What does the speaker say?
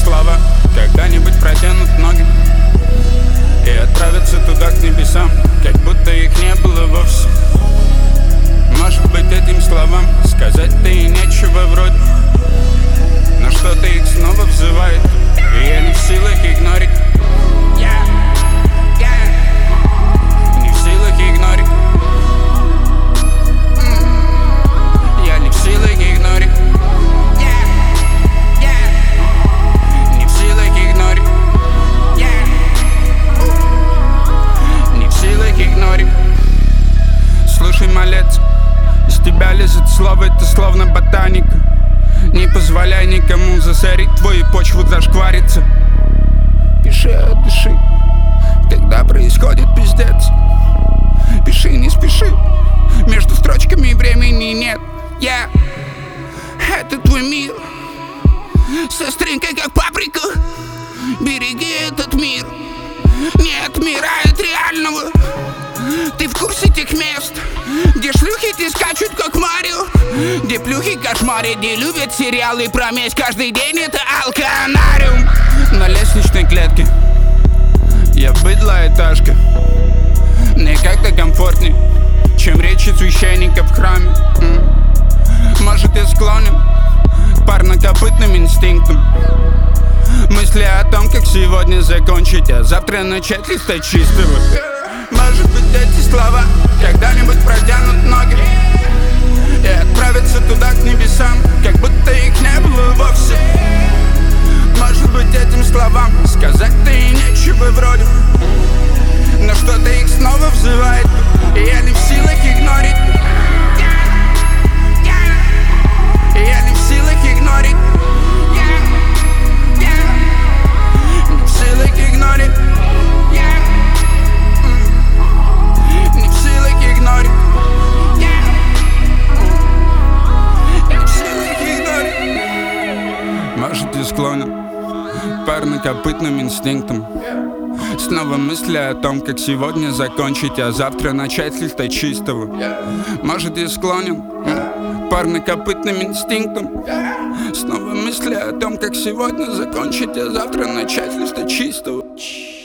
слова когда-нибудь протянут ноги и отправятся туда, к небесам, как будто их не было вовсе. Может быть, этим словам сказать-то и нечего вроде, но что-то их снова взывает, и я не в силах игнорить. Не в силах игнорить. Я не в силах игнорить. Не в силах игнорить. Не в силах игнорить. Слушай, малец, из тебя лезет слово, это словно ботаника. Не позволяй никому засорить твою почву, зашквариться. Пиши, дыши, когда происходит пиздец. Пиши, не спеши, между строчками времени нет. Это твой мир, со стринкой как паприка. Береги этот мир, не отмирает реального. Ты в курсе тех мест, где шлюхи те скачут как Марио, где плюхи кошмарят, где любят сериалы про месть. Каждый день это алканариум. На лестничной клетке я быдло этажка. Мне как-то комфортней, чем речи священника в храме. Может, я склонен к парнокопытным инстинктам. Мысли о том, как сегодня закончить, а завтра начать листать чистого. Может быть, эти слова когда-нибудь протянут ноги и отправятся туда, к небесам, как будто их не было вовсе. Может быть, этим словам сказать-то и нечего вроде, но что-то их снова взывает, и я не в силах игнорить. Я не в силах игнорить. Не в силах игнорить. Не в силах игнорить. Не в силах игнорить. Может, я склонен к парнокопытным инстинктам. Снова мысли о том, как сегодня закончить, а завтра начать с листа чистого. Может, я склонен к парнокопытным инстинктам. Снова мысли о том, как сегодня закончить, а завтра начать с листа чистого.